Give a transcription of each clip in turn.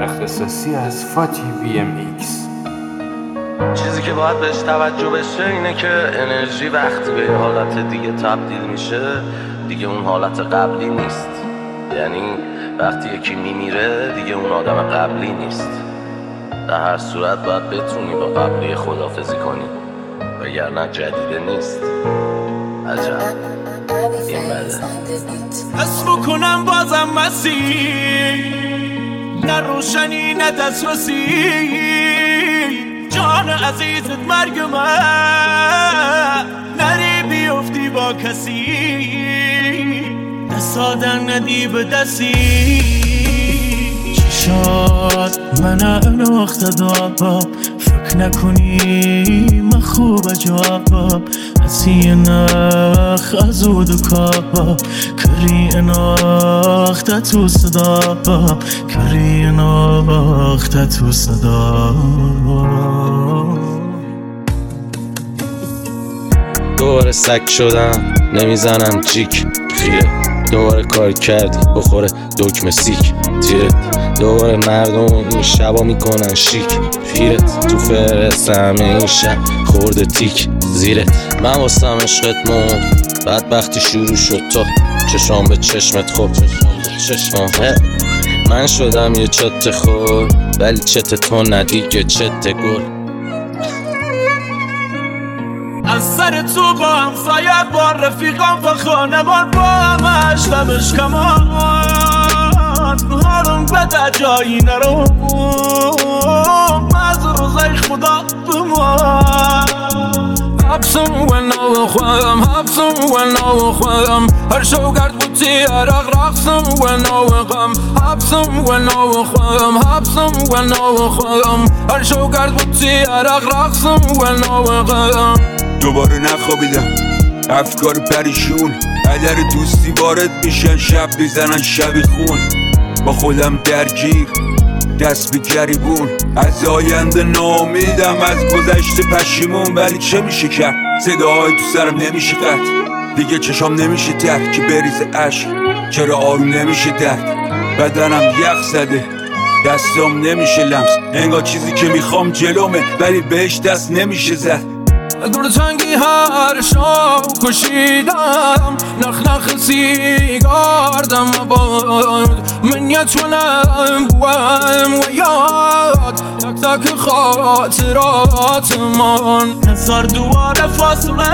اختصاصی از فاتی BMX. چیزی که باید بهش توجه بشه اینه که انرژی وقتی به یه حالت دیگه تبدیل میشه دیگه اون حالت قبلی نیست. یعنی وقتی یکی میمیره دیگه اون آدم قبلی نیست. در هر صورت باید بتونی با قبلی خداحافظی کنی وگرنه جدیده نیست. عجب این بده. حس بکنم بازم مسیح، نه روشنی نه دسترسی، جان عزیزت مرگ من، نری بیفتی با کسی، دستادن ندی به دستی. چشات من اناخت دابا، فکر نکنی من خوب عجابا، اسی نخ ازود و کابا، کری اناخت تو صدا، کری اناخت تو صدا. دوباره سگ شدم نمیزنم جیک خیره، دوباره کار کردی بخوره دکمه سیک تیرت، دوباره مردم این شبا میکنن شیک پیرت، تو فرست همه این شب خورده تیک زیرت. من واسم عشقت موند بدبختی شروع شد تا چشام به چشمت خوب چشمه، من شدم یه چت خور ولی چت تو ندیگه چت گل. از سر تو با همسایت با رفیقان و خانمان با همش دمش کمان، حالم بده جایی نرو از روزای خدا بمان. حبسم و نو خودم، حبسم و نو خودم، هر شو گرد بودی عرق رقصم و نو غم، حبسم و نو خودم، حبسم و نو خودم، هر شو گرد بودی عرق رقصم و نو غم. دوباره نخوابیدم افکار پریشون، عدر دوستی وارد میشن شب میزنن شبی خون، با خودم درگیر دست به گریبون، از آینده ناامیدم از گذشته پشیمون، ولی چه میشه کرد صداهای تو سرم نمیشه قطع، دیگه چشام نمیشه تر که بریزه عشق، چرا آروم نمیشه درد، بدنم یخ زده دستام نمیشه لمس، انگار چیزی که میخوام جلومه ولی بهش دست نمیشه زد. دور تنگی هر شب کشیدم، نخ نخ سیگاردم باد، من یتونم بوام و یاد تک تک خاطرات من، هزار دوباره فاصله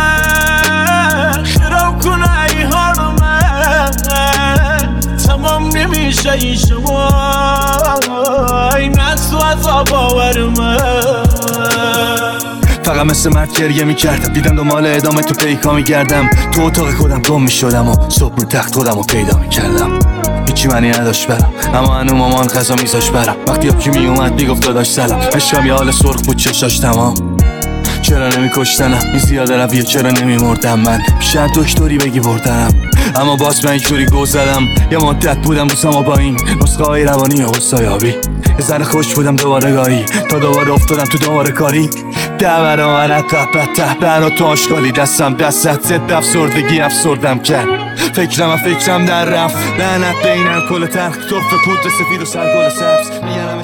خراب کنه ای حال من، تمام نمیشه این شما این از تو عذاب آور من. فقط مثل مرد گریه میکردم، دیدم دنبال ادامه تو پیکا میگردم، تو اتاق خودم گم میشدم و صبح رو تخت خودم رو پیدا میکردم، هیچی معنی نداشت برم اما هنو مامان غذا میذاش برم، وقتی آبکی میومد میگفت داداش سلام، عشقم یه حال سرخ بود چشاش تمام، چرا نمیکشتنم این زیاده رویه، چرا نمیمردم من، شاید دکتری بگی بردنم، اما باز من اینجوری گو زدم، یه مدت بودم دوستم با این نسخه های روانی و غصایابی، یه ذره خوش بودم دوباره گاهی تا دوباره افتادم تو دوباره کاری، دور آمنت ته برا تو آشغالی، دستم دستت زد افسردگی افسردم کرد، فکرم در رفت، لعنت بینم کل تلخ، توف پودر سفید و سرگل سبز، میگنم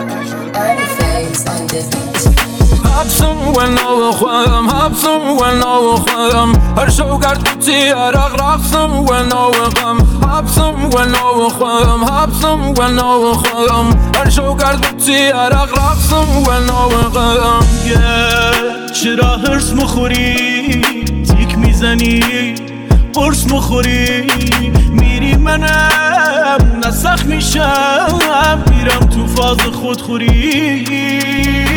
حبسم و نو خودم، حبسم و نو خودم، هر شو گرد بودی عرق رقصم و نو غم، حبسم و نو خودم، حبسم و نو خودم، هر شو گرد بودی عرق رقصم و نو غم. چرا هرس مخوری تیک میزنی قرص مخوری، میری منم نسخ میشم میرم تو فاز خودخوری.